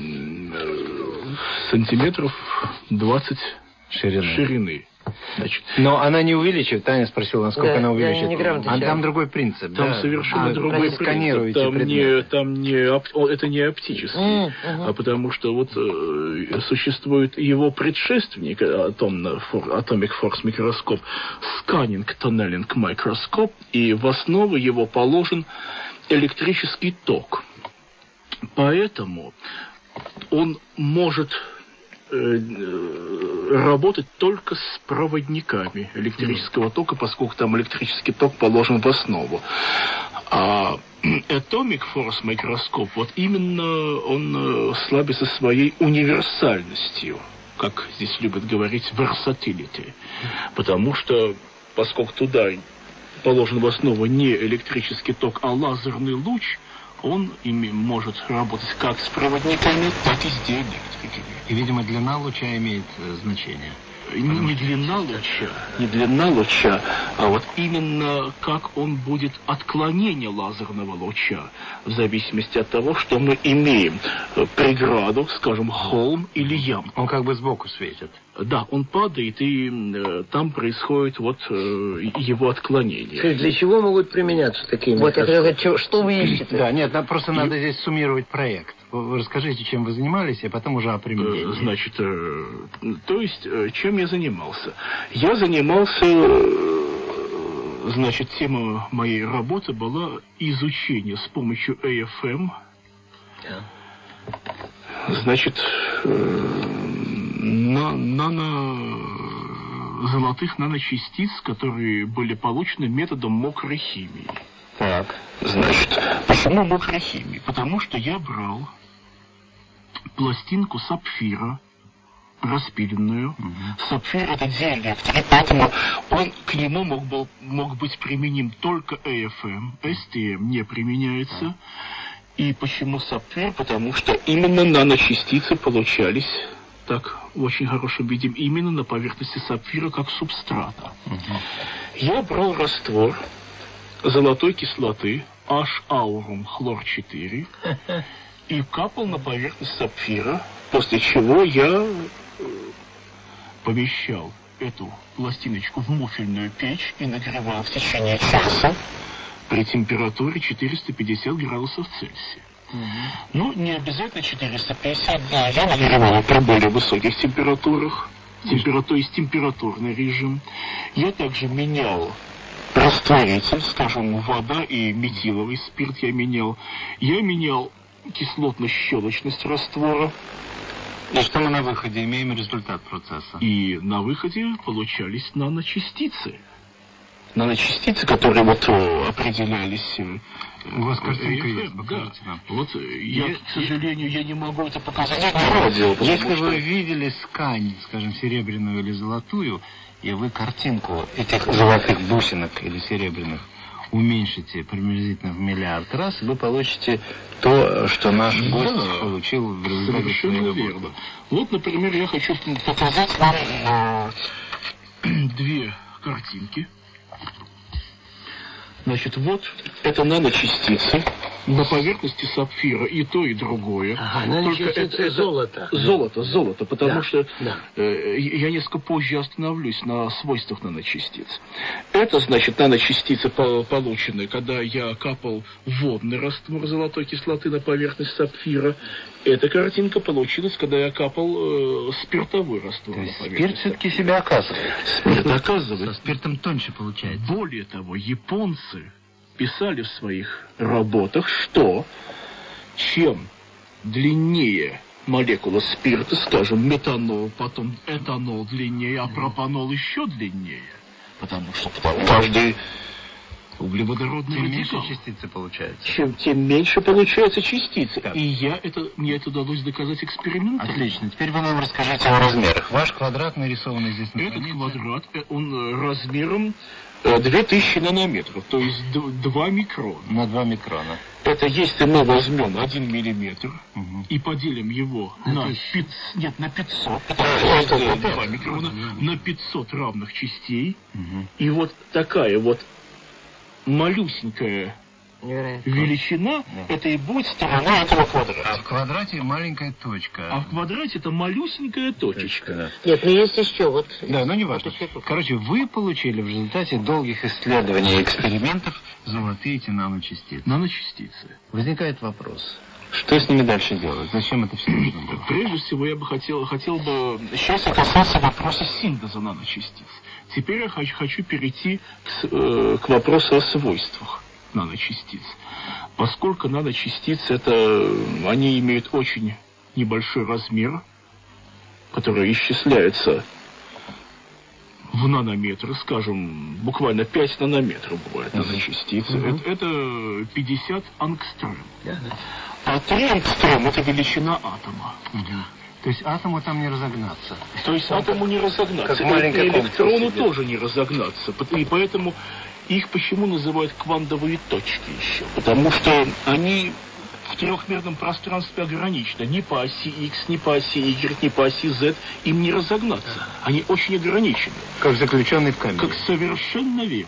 сантиметров 20 ширины. Значит, но она не увеличивает. Таня спросила, насколько она увеличивает. А там другой принцип. Там совершенно другой принцип. Это не оптический, а потому что вот существует его предшественник, Atomic Force Microscope, Scanning Tunneling Microscope, и в основу его положен электрический ток. Поэтому он может работать только с проводниками электрического тока, поскольку там электрический ток положен в основу. А Atomic Force Microscope, вот именно он славится своей универсальностью, как здесь любят говорить, versatility. Потому что, поскольку туда положен в основу не электрический ток, а лазерный луч, он может работать как с проводниками, так и с диэлектриками. И, видимо, длина луча имеет значение. Не длина луча, а вот именно как он будет отклонение лазерного луча, в зависимости от того, что мы имеем преграду, скажем, холм или ямку. Он как бы сбоку светит. Да, он падает, и там происходит вот его отклонение. Для чего могут применяться такие микроскопы? Вот я хотел сказать, что вы ищете? Да, нет, Нет, просто надо здесь суммировать проект. Вы расскажите, чем вы занимались, а потом уже о применении. Значит, то есть, чем я занимался? Я занимался... Значит, тема моей работы была изучение с помощью AFM. Значит, золотых наночастиц, которые были получены методом мокрой химии. Так. Значит, почему мокрой химии? Потому что я брал пластинку сапфира, распиленную. Сапфир — это диэлектrik, поэтому к нему мог быть применим только AFM, STM не применяется. И почему сапфир? Потому что именно наночастицы получались так в очень хорошем виде именно на поверхности сапфира как субстрата. Я брал раствор золотой кислоты H-ауrum хлор-4 и капал на поверхность сапфира, после чего я помещал эту пластиночку в муфельную печь и нагревал в течение часа при температуре 450 градусов Цельсия. Ну, не обязательно 450, да, я нагревал при более высоких температурах, то есть температурный режим. Я также менял растворитель, скажем, вода и метиловый спирт я менял. Я менял кислотно-щелочность раствора. И что мы на выходе имеем результат процесса? И на выходе получались наночастицы. Наночастицы, которые вот определялись... У вас картинка есть, покажите нам. Вот к сожалению, я не могу это показать. Если вы видели ткань, скажем, серебряную или золотую, и вы картинку этих золотых бусинок или серебряных уменьшите приблизительно в миллиард раз, вы получите то, что наш гость получил в результате своей работы. Вот, например, я хочу показать вам две картинки. Значит, вот это наночастицы на поверхности сапфира, и то, и другое. Только это золото. Золото, потому что я несколько позже остановлюсь на свойствах наночастиц. Это, значит, наночастицы получены, когда я капал водный раствор золотой кислоты на поверхность сапфира. Эта картинка получилась, когда я капал спиртовой раствор на поверхность. Спирт все-таки себя оказывает. Спирт оказывает. Со спиртом тоньше получается. Более того, японцы писали в своих работах, что чем длиннее молекула спирта, скажем, метанол, потом этанол длиннее, а пропанол еще длиннее, потому что каждый углеводородный радикал. Меньше частицы получается. Тем меньше получается частицы. Да. И мне это удалось доказать экспериментально. Отлично. Теперь вы нам расскажите о размерах. Ваш квадрат нарисованный здесь на странице. Этот квадрат, он размером 2000 нанометров, то есть 2 микрона. На 2 микрона. Это если мы возьмем 1 миллиметр и поделим его на 500, это 2 микрона, на 500 равных частей, и вот такая вот малюсенькая величина, это и будет сторона этого квадрата. А в квадрате маленькая точка. А в квадрате это малюсенькая точечка. Да. Нет, ну есть еще вот... Да, но не важно. Короче, вы получили в результате долгих исследований и экспериментов золотые эти наночастицы. Возникает вопрос. Что с ними дальше делать? Зачем это все нужно было? Прежде всего, я бы хотел бы сейчас касаться вопроса синтеза наночастиц. Теперь я хочу перейти к вопросу о свойствах наночастиц. Поскольку наночастицы они имеют очень небольшой размер, который исчисляется в нанометры, скажем, буквально 5 нанометров бывает наночастицы. Это 50 ангстрем. А 3 ангстрем — это величина атома. То есть атому там не разогнаться. То есть атому не разогнаться. И электрону тоже не разогнаться. И поэтому их почему называют квантовые точки еще? Потому что они в трехмерном пространстве ограничены. Ни по оси X, ни по оси Y, ни по оси Z им не разогнаться. Они очень ограничены. Как заключенный в камере. Как совершенно верно.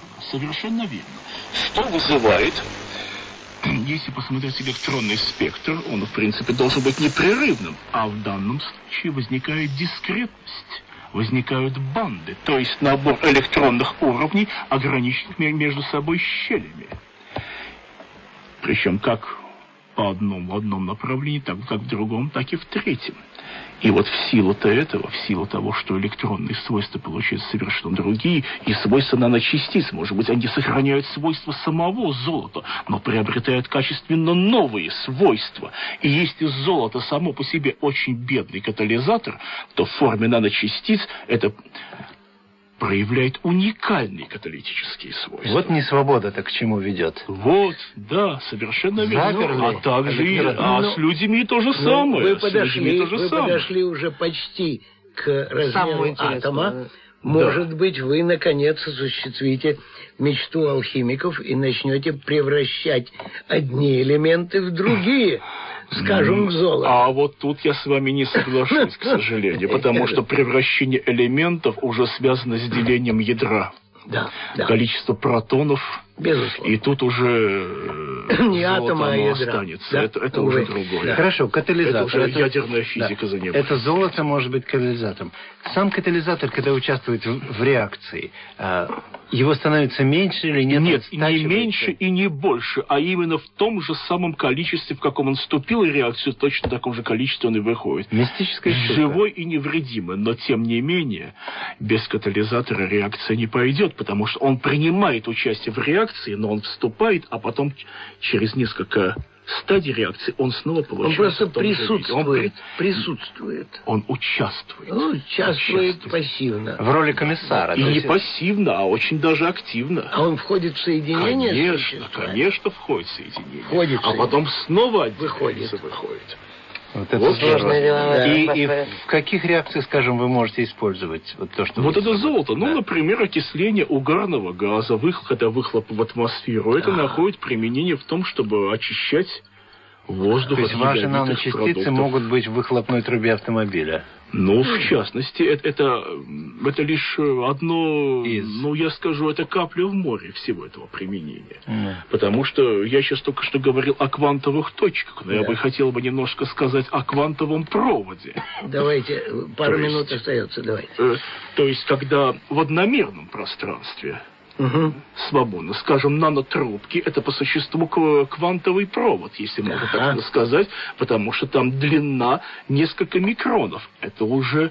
Что вызывает... Если посмотреть электронный спектр, он, в принципе, должен быть непрерывным. А в данном случае возникает дискретность, возникают банды, то есть набор электронных уровней, ограниченных между собой щелями. Причем как в одном направлении, так как в другом, так и в третьем. И вот в силу-то этого, в силу того, что электронные свойства получают совершенно другие, и свойства наночастиц, может быть, они сохраняют свойства самого золота, но приобретают качественно новые свойства. И если золото само по себе очень бедный катализатор, то в форме наночастиц это проявляет уникальные каталитические свойства. Вот несвобода-то к чему ведет. Вот, да, совершенно верно. А также и с людьми то же самое. Вы подошли уже почти к размеру атома. Может быть, вы, наконец, осуществите мечту алхимиков и начнете превращать одни элементы в другие. Скажем, в золото. А вот тут я с вами не соглашусь, к сожалению, потому что превращение элементов уже связано с делением ядра. Да. Количество протонов. Безусловно. И тут уже не атома, а ядра. Останется. Да? Это уже другое. Да. Хорошо, катализатор. Это уже ядерная физика занимается. Это золото может быть катализатором. Сам катализатор, когда участвует в реакции, его становится меньше или нет? Нет, не меньше и не больше, а именно в том же самом количестве, в каком он вступил в реакцию, точно в таком же количестве он и выходит. Мистическая штука. Живой и невредимый, но тем не менее без катализатора реакция не пойдет, потому что он принимает участие в реакции, но он вступает, а потом через несколько стадий реакции он снова получает. Он просто присутствует. Он участвует. Участвует пассивно. В роли комиссара. И не пассивно, а очень даже активно. А он входит в соединение? Конечно, входит в соединение. А потом снова выходит. Вот это сложное дело. И в каких реакциях, скажем, вы можете использовать вот то, что... Вот это золото. Ну, например, окисление угарного газа, когда выхлоп в атмосферу. Это находит применение в том, чтобы очищать воздух. То есть ваши наночастицы могут быть в выхлопной трубе автомобиля? Ну, в частности, это лишь одно, я скажу, это капля в море всего этого применения. Потому что я сейчас только что говорил о квантовых точках, но я бы хотел немножко сказать о квантовом проводе. Давайте, пару минут остается, давайте. То есть, когда в одномерном пространстве свободно, скажем, нанотрубки, это по существу квантовый провод, если можно так сказать, потому что там длина несколько микронов. Это уже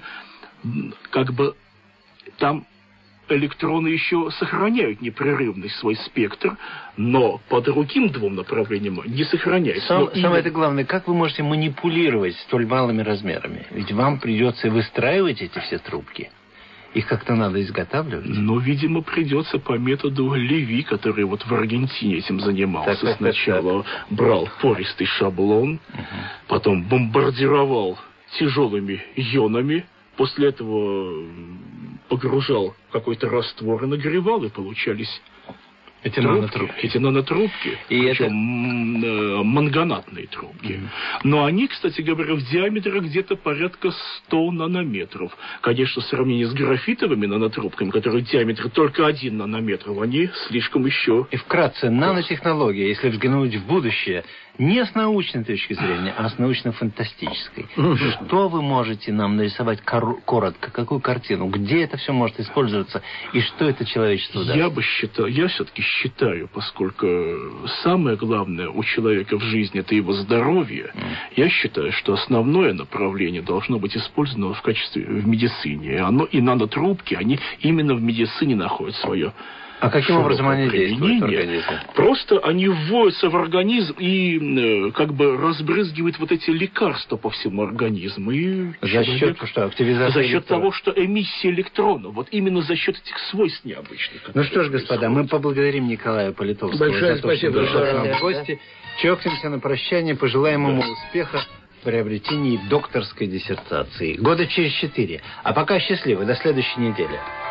там электроны еще сохраняют непрерывный свой спектр, но по другим двум направлениям не сохраняют. Самое главное, как вы можете манипулировать столь малыми размерами? Ведь вам придется выстраивать эти все трубки. Их как-то надо изготавливать? Ну, видимо, придется по методу Леви, который вот в Аргентине этим занимался. Сначала брал пористый шаблон, потом бомбардировал тяжелыми ионами, после этого погружал в какой-то раствор и нагревал, и получались эти нанотрубки, причем манганатные трубки. Но они, кстати говоря, в диаметре где-то порядка 100 нанометров. Конечно, в сравнении с графитовыми нанотрубками, которые в диаметре только 1 нанометр, они слишком еще... И вкратце, нанотехнология, если взглянуть в будущее, не с научной точки зрения, а с научно-фантастической. Что вы можете нам нарисовать коротко? Какую картину? Где это все может использоваться? И что это человечеству даст? Я все-таки считаю, поскольку самое главное у человека в жизни — это его здоровье, я считаю, что основное направление должно быть использовано в медицине. И нанотрубки, они именно в медицине находят свое. А каким образом они действуют в организме? Просто они вводятся в организм и разбрызгивают вот эти лекарства по всему организму. И за счет что? Активизации за счет того, что эмиссия электронов. Вот именно за счет этих свойств необычных. Ну что ж, господа, мы поблагодарим Николая Политовского. Большое спасибо. В гости. Чокнемся на прощание, пожелаем ему успеха в приобретении докторской диссертации. Года через 4. А пока счастливо. До следующей недели.